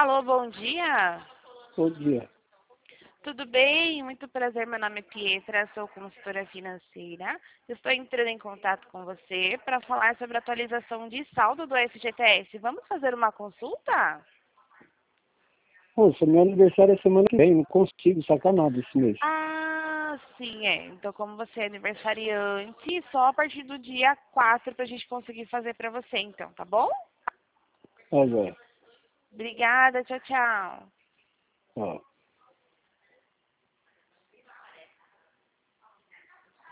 Alô, bom dia. Bom dia. Tudo bem? Muito prazer, meu nome é Pietra, sou consultora financeira. Estou entrando em contato com você para falar sobre a atualização de saldo do FGTS. Vamos fazer uma consulta? Moça, meu aniversário é semana que vem, não consigo sacar nada esse mês. Ah, sim, é. Então, como você é aniversariante, só a partir do dia 4 para a gente conseguir fazer para você, então, tá bom? Tá, velho. Obrigada, tchau, tchau. Ó.